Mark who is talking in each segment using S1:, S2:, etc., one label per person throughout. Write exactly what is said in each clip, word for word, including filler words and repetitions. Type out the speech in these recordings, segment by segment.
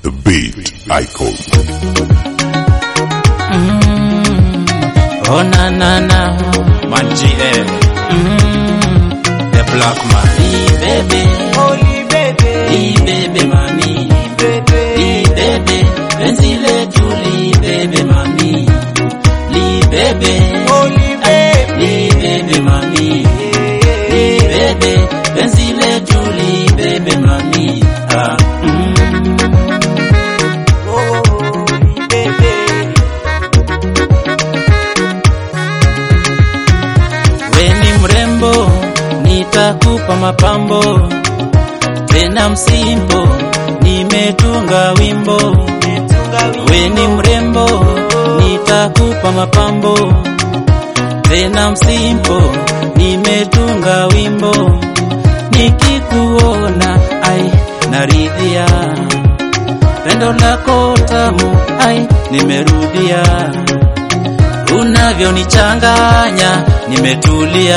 S1: The beat icon.
S2: Mm-hmm. Oh na na na, man G L. Mm-hmm. The black man. Lee baby,
S3: oh Lee baby,
S2: Lee baby mami,
S3: Lee baby,
S2: Lee baby, penzi letu Lee baby mami, Lee baby,
S3: oh Lee baby,
S2: Lee baby mami, Lee baby, penzi letu Lee baby mami. Ah. Mm. Nitakupa mapambo tena msimpo, nimetunga wimbo. We ni mrembo, nitakupa mapambo tena msimpo, nimetunga wimbo. Nikikuona ai naridhia, pendo lako tamu ai nimerudia, unavyonichanganya nimetulia.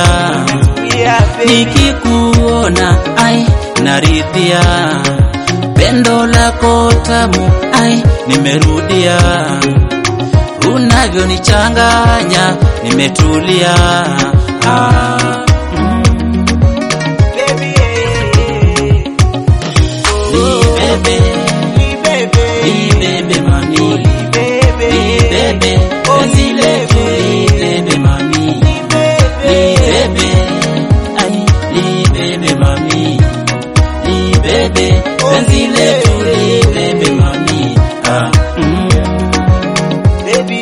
S2: Nikikuona ai naridhia, pendo lako tamu ai nimerudia, unavyonichanganya nimetulia. Ah, mm.
S3: Baby,
S2: Lee baby,
S3: Lee baby,
S2: Lee baby mami,
S3: Lee baby,
S2: Lee baby, penzi letu Lee baby mami,
S3: Lee baby,
S2: Lee baby, ai Lee baby mami, Lee baby, penzi letu Lee baby mami. Ah, mm.
S3: baby.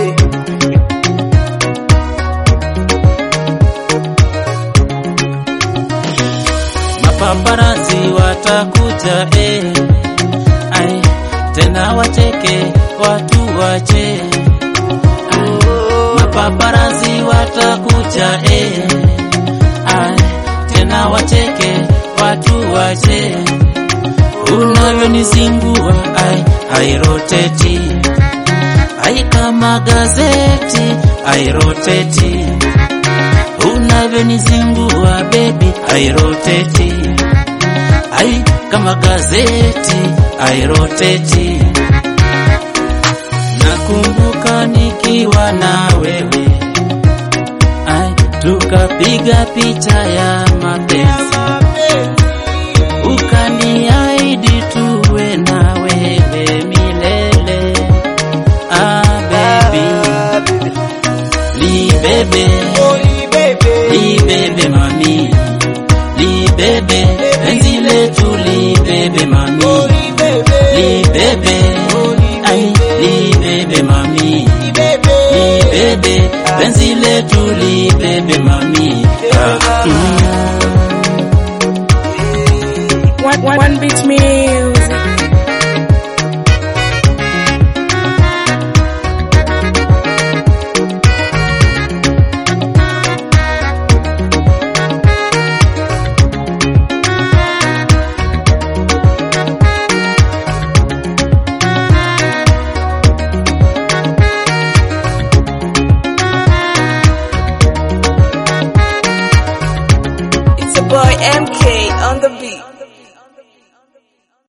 S2: Mapaparazi watakuja eh, ai tena wacheke watu wache. Ai, mapaparazi watakuja eh, ai tena wacheke watu wache. Unavyonizingua ai hairoteti, ai kama gazeti hairoteti. Unavyonizingua baby hairoteti, ai kama gazeti hairoteti. Nakumbuka nikiwa na wewe, ai tukapiga picha ya mapenzi, ukaniahidi tuwe na wewe milele. Ah baby, Lee baby,
S3: Oh Lee baby,
S2: Lee baby mami, Lee baby, penzi letu Lee baby mami,
S3: oh Lee baby,
S2: Lee baby, ai Lee baby mami,
S3: Lee baby,
S2: Lee baby, penzi letu Lee baby mami. Ah, mm.
S4: One, one, one beat me.